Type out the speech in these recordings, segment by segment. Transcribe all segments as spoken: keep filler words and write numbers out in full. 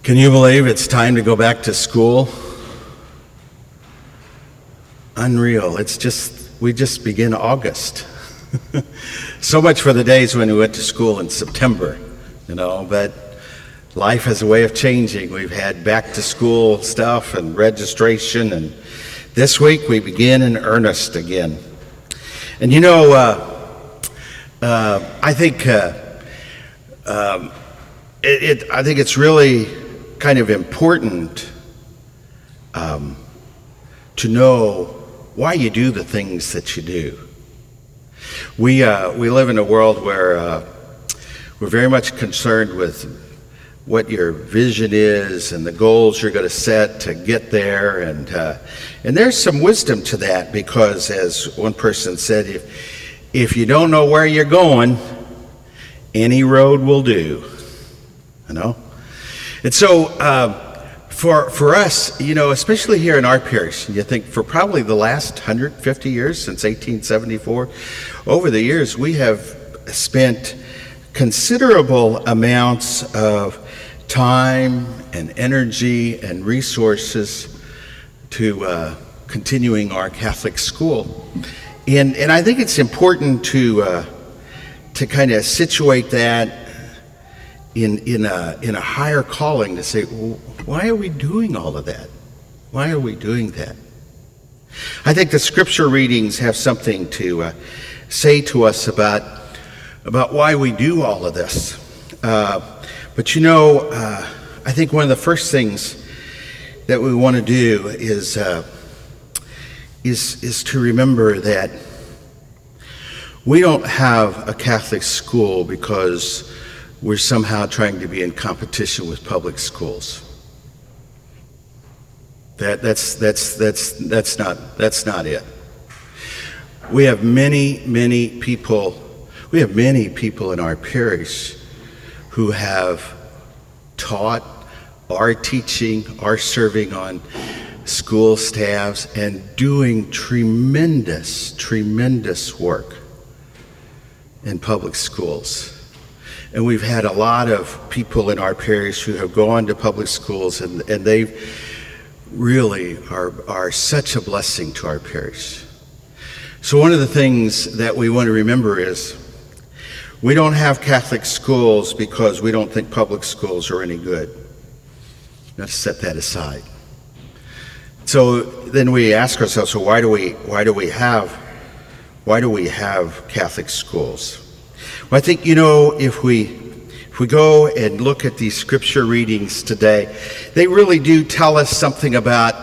Can you believe it's time to go back to school? Unreal. It's just, we just begin August. So much for the days when we went to school in September, you know, but life has a way of changing. We've had back to school stuff and registration, and this week we begin in earnest again. And you know, uh, uh, I think uh, um, it, it, I think it's really kind of important um, to know why you do the things that you do. We uh, we live in a world where uh, we're very much concerned with what your vision is and the goals you're going to set to get there, and uh, and there's some wisdom to that, because as one person said, if if you don't know where you're going, any road will do, you know. And so uh, for for us, you know, especially here in our parish, you think for probably the last one hundred fifty years, since eighteen seventy-four, over the years we have spent considerable amounts of time and energy and resources to uh, continuing our Catholic school. And and I think it's important to uh, to kind of situate that in in a in a higher calling, to say, well, why are we doing all of that? Why are we doing that? I think the scripture readings have something to uh, say to us about about why we do all of this. Uh, but you know, uh, I think one of the first things that we want to do is uh, is is to remember that we don't have a Catholic school because we're somehow trying to be in competition with public schools. That that's that's that's that's not that's not it. We have many many people. We have many people in our parish who have taught, are teaching, are serving on school staffs, and doing tremendous, tremendous work in public schools. And we've had a lot of people in our parish who have gone to public schools, and, and they really are, are such a blessing to our parish. So one of the things that we want to remember is we don't have Catholic schools because we don't think public schools are any good. Let's set that aside. So then we ask ourselves, so why do we why do we have why do we have Catholic schools? Well, I think, you know, if we if we go and look at these scripture readings today, they really do tell us something about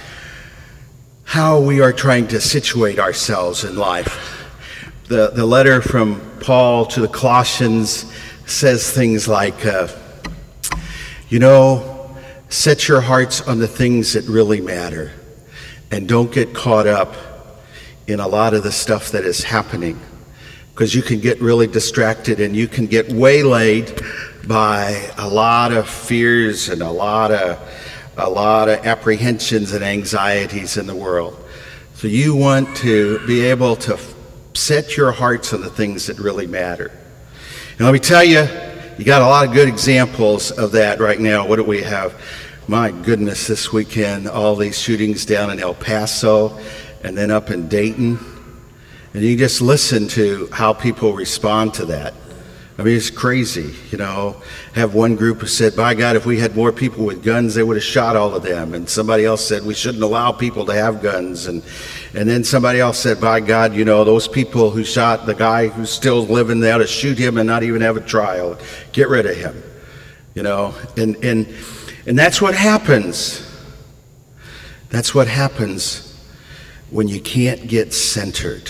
how we are trying to situate ourselves in life. The the letter from Paul to the Colossians says things like, uh, you know, set your hearts on the things that really matter, and don't get caught up in a lot of the stuff that is happening, because you can get really distracted and you can get waylaid by a lot of fears and a lot of a lot of apprehensions and anxieties in the world. So you want to be able to set your hearts on the things that really matter. And let me tell you, you got a lot of good examples of that right now. What do we have? My goodness, this weekend, all these shootings down in El Paso and then up in Dayton. And you just listen to how people respond to that. I mean, it's crazy, you know. I have one group who said, by God, if we had more people with guns, they would have shot all of them. And somebody else said, we shouldn't allow people to have guns. And and then somebody else said, by God, you know, those people who shot the guy who's still living, they ought to shoot him and not even have a trial. Get rid of him, you know. And and and that's what happens. That's what happens when you can't get centered.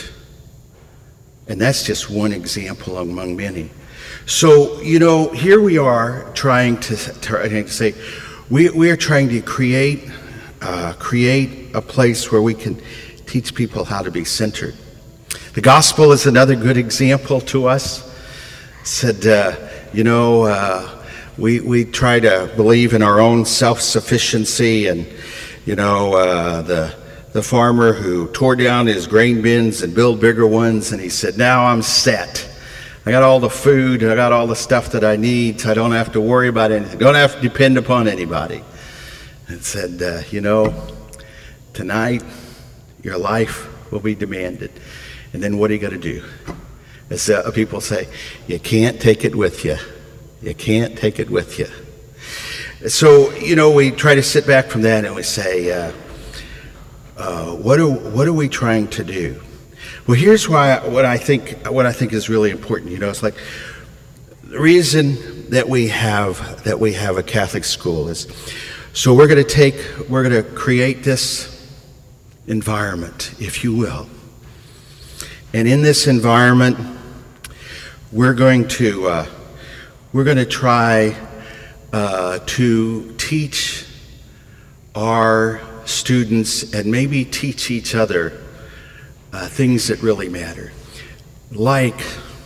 And that's just one example among many. So, you know, here we are trying to, trying to say, we, we are trying to create, uh, create a place where we can teach people how to be centered. The gospel is another good example to us. Said, uh, you know, uh, we, we try to believe in our own self-sufficiency, and, you know, uh, the the farmer who tore down his grain bins and built bigger ones, and he said, now I'm set. I got all the food, I got all the stuff that I need, so I don't have to worry about anything, don't have to depend upon anybody. And said, uh, you know, tonight your life will be demanded. And then what are you going to do? As uh, people say, you can't take it with you. You can't take it with you. So, you know, we try to sit back from that and we say, uh, uh, what are what are we trying to do? Well, here's why what I think what I think is really important. You know, it's like the reason that we have that we have a Catholic school is so we're going to take we're going to create this environment, if you will, and in this environment, we're going to uh, we're going to try uh, to teach our students and maybe teach each other uh, things that really matter, like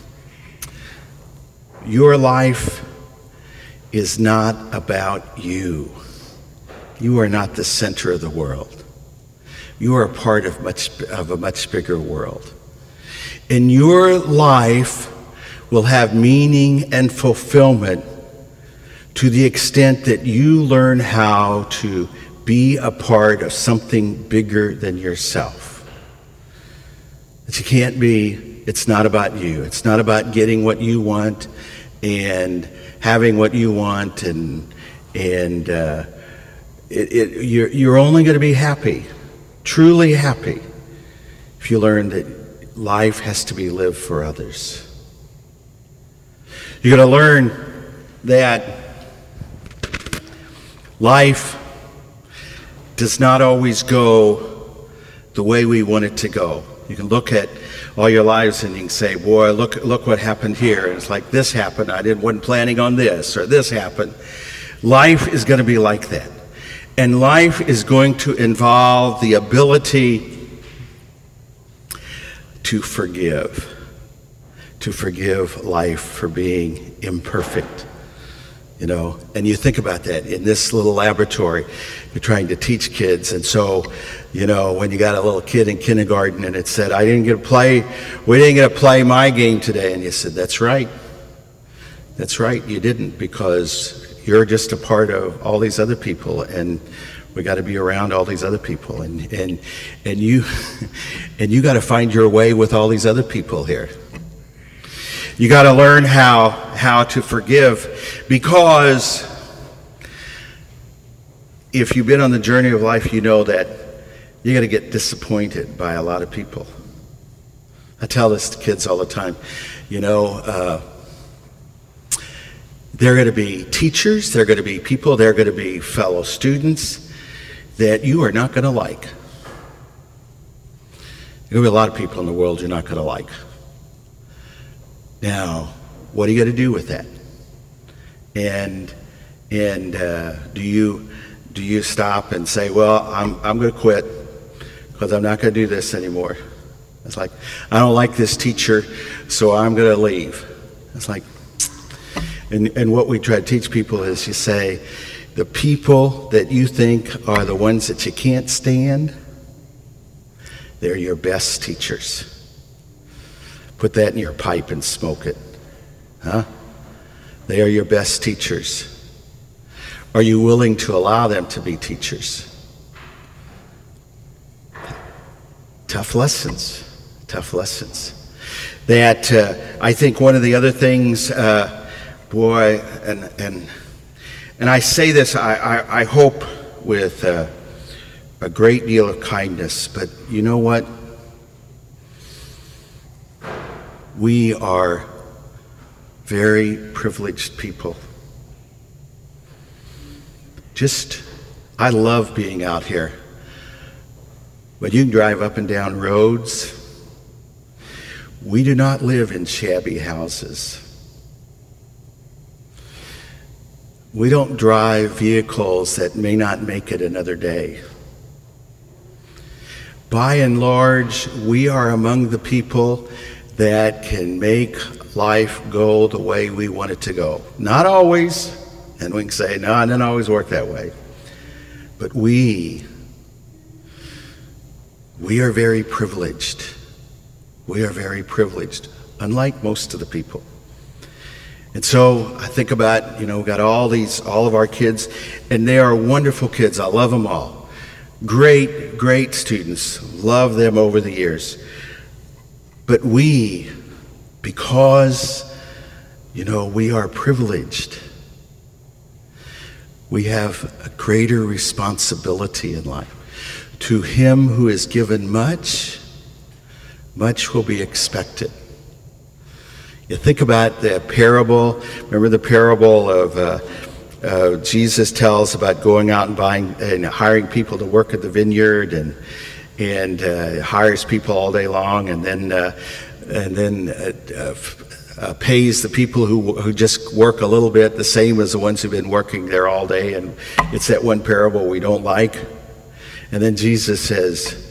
your life is not about you. You are not the center of the world. You are a part of much of a much bigger world. And your life will have meaning and fulfillment to the extent that you learn how to be a part of something bigger than yourself. That you can't be, it's not about you. It's not about getting what you want and having what you want, and and uh, it, it, you're, you're only going to be happy, truly happy, if you learn that life has to be lived for others. You're going to learn that life does not always go the way we want it to go. You can look at all your lives and you can say, boy, look look what happened here. And it's like, this happened, I didn't wasn't planning on this, or this happened. Life is going to be like that. And life is going to involve the ability to forgive. To forgive life for being imperfect. You know, and you think about that in this little laboratory, you're trying to teach kids. And so, you know, when you got a little kid in kindergarten and it said, I didn't get to play, we didn't get to play my game today. And you said, that's right. That's right, you didn't, because you're just a part of all these other people, and we got to be around all these other people. And, and, and you, and you got to find your way with all these other people here. You got to learn how how to forgive, because if you've been on the journey of life, you know that you're going to get disappointed by a lot of people. I tell this to kids all the time. You know, uh, there are going to be teachers, there are going to be people, there are going to be fellow students that you are not going to like. There are going to be a lot of people in the world you're not going to like. Now, what are you going to do with that? And and uh, do you do you stop and say, well, I'm I'm going to quit because I'm not going to do this anymore? It's like, I don't like this teacher, so I'm going to leave. It's like, and and what we try to teach people is, you say, the people that you think are the ones that you can't stand, they're your best teachers. Put that in your pipe and smoke it. Huh? They are your best teachers. Are you willing to allow them to be teachers? Tough lessons. Tough lessons. That uh, I think one of the other things, uh, boy, and and and I say this, I, I, I hope with uh, a great deal of kindness, but you know what? We are very privileged people. Just, I love being out here. But you can drive up and down roads. We do not live in shabby houses. We don't drive vehicles that may not make it another day. By and large, we are among the people that can make life go the way we want it to go. Not always, and we can say, no, it doesn't always work that way. But we, we are very privileged. We are very privileged, unlike most of the people. And so I think about, you know, we've got all these, all of our kids, and they are wonderful kids. I love them all. Great, great students. Love them over the years. But we, because, you know, we are privileged, we have a greater responsibility in life. To him who is given much, much will be expected. You think about the parable, remember the parable of uh, uh, Jesus tells about going out and buying and hiring people to work at the vineyard, and and uh, hires people all day long, and then uh, and then uh, uh, uh, pays the people who who just work a little bit the same as the ones who've been working there all day. And it's that one parable we don't like. And then Jesus says,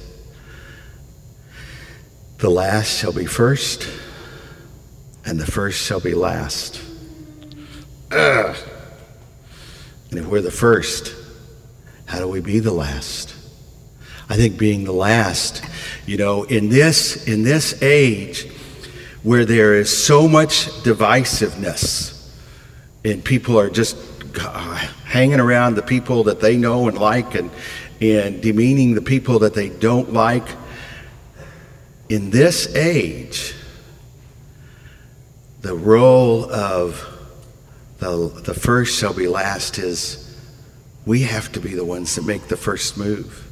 "The last shall be first, and the first shall be last." Ugh. And if we're the first, how do we be the last? I think being the last, you know, in this in this age where there is so much divisiveness and people are just hanging around the people that they know and like, and and demeaning the people that they don't like, in this age, the role of the, the first shall be last is we have to be the ones that make the first move.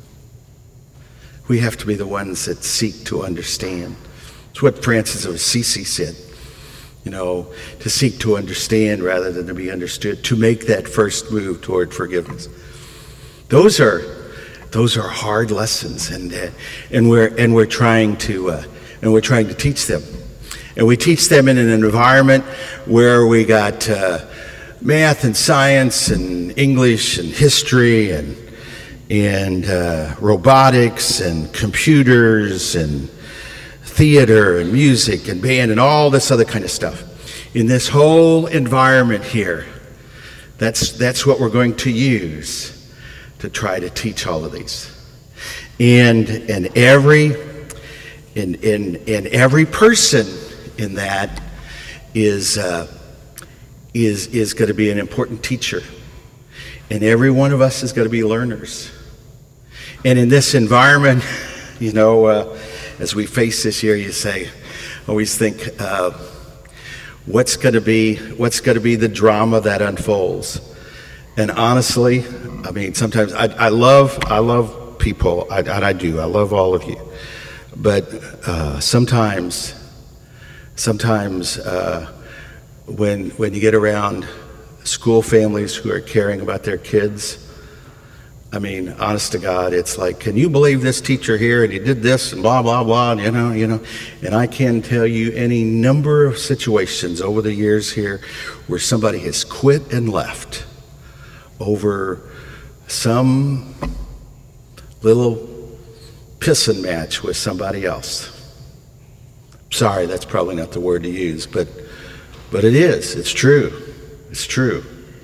We have to be the ones that seek to understand. It's what Francis of Assisi said, you know, to seek to understand rather than to be understood, to make that first move toward forgiveness. Those are those are hard lessons, and uh, and we're and we're trying to uh, and we're trying to teach them. And we teach them in an environment where we got uh, math and science and English and history and and uh, robotics and computers and theater and music and band and all this other kind of stuff. In this whole environment here, that's that's what we're going to use to try to teach all of these. And and every and and and every person in that is uh, is is going to be an important teacher, and every one of us is going to be learners. And in this environment, you know, uh, as we face this year, you say, always think, uh, what's going to be what's going to be the drama that unfolds? And honestly, I mean, sometimes I, I love I love people, I, and I do. I love all of you, but uh, sometimes. Sometimes uh, when when you get around school families who are caring about their kids, I mean, honest to God, it's like, can you believe this teacher here, and he did this, and blah, blah, blah, and you know, you know. And I can tell you any number of situations over the years here where somebody has quit and left over some little pissing match with somebody else. Sorry, that's probably not the word to use, but but it is. It's true. It's true.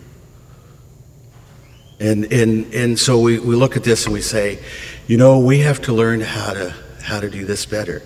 And and and so we, we look at this and we say, you know, we have to learn how to how to do this better.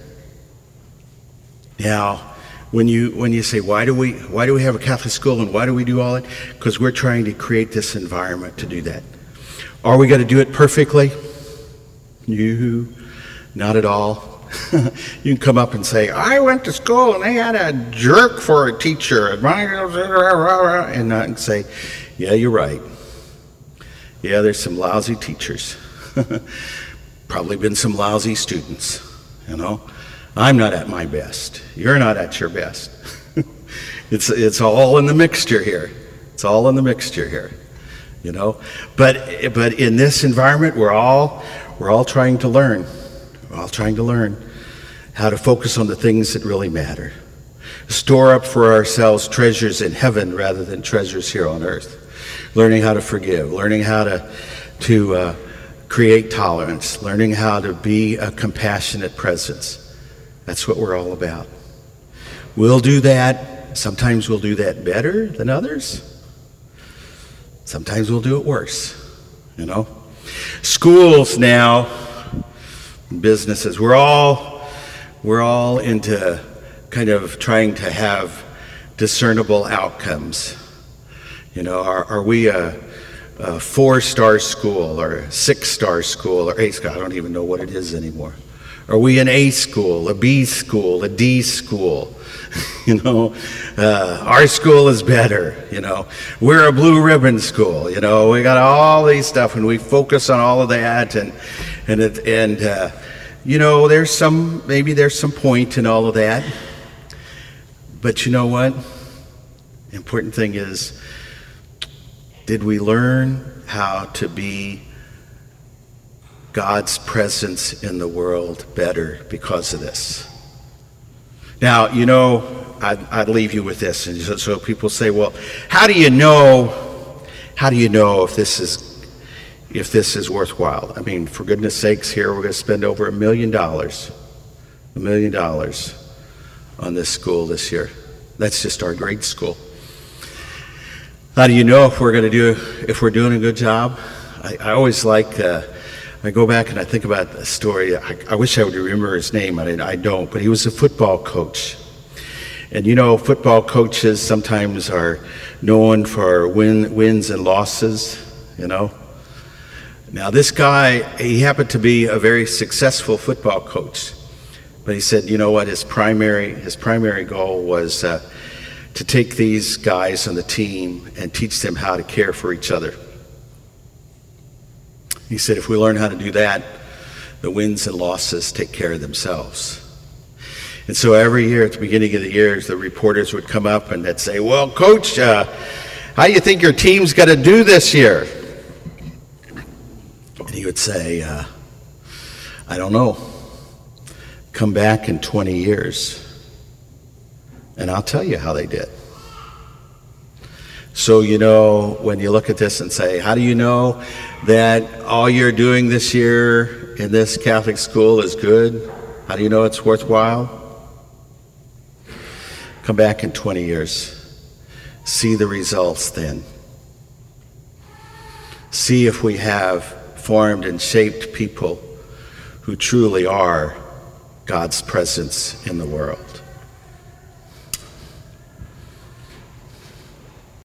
Now, when you when you say, why do we why do we have a Catholic school and why do we do all that? Because we're trying to create this environment to do that. Are we going to do it perfectly? You, not at all. You can come up and say, I went to school and they had a jerk for a teacher, and uh, say, yeah, you're right. Yeah, there's some lousy teachers. Probably been some lousy students, you know. I'm not at my best. You're not at your best. it's it's all in the mixture here. It's all in the mixture here, you know. But but in this environment, we're all we're all trying to learn. We're all trying to learn how to focus on the things that really matter. Store up for ourselves treasures in heaven rather than treasures here on earth. Learning how to forgive, learning how to to uh, create tolerance, learning how to be a compassionate presence. That's what we're all about. We'll do that. Sometimes we'll do that better than others. Sometimes we'll do it worse, you know. Schools now, businesses, we're all we're all into kind of trying to have discernible outcomes? You know, are, are we a, a four-star school or a six-star school or eight-star? I don't even know what it is anymore. Are we an A school, a B school, a D school? You know, uh, our school is better. You know, we're a blue ribbon school. You know, we got all these stuff, and we focus on all of that, and and it, and uh, you know, there's some maybe there's some point in all of that, but you know what? The important thing is, did we learn how to be God's presence in the world better because of this? Now, you know, I'd, I'd leave you with this. And so, so people say, well, how do you know, how do you know if this is, if this is worthwhile? I mean, for goodness sakes, here we're going to spend over a million dollars, a million dollars on this school this year. That's just our grade school. How do you know if we're going to do, if we're doing a good job? I, I always like, uh, I go back and I think about the story. I, I wish I would remember his name. I, I don't, but he was a football coach. And you know, football coaches sometimes are known for win, wins and losses, you know. Now this guy, he happened to be a very successful football coach. But he said, you know what, his primary, his primary goal was uh, to take these guys on the team and teach them how to care for each other. He said, if we learn how to do that, the wins and losses take care of themselves. And so every year at the beginning of the years, the reporters would come up and they'd say, well, Coach, uh, how do you think your team's got to do this year? And he would say, uh, I don't know. Come back in twenty years, and I'll tell you how they did. So, you know, when you look at this and say, how do you know that all you're doing this year in this Catholic school is good? How do you know it's worthwhile? Come back in twenty years. See the results then. See if we have formed and shaped people who truly are God's presence in the world.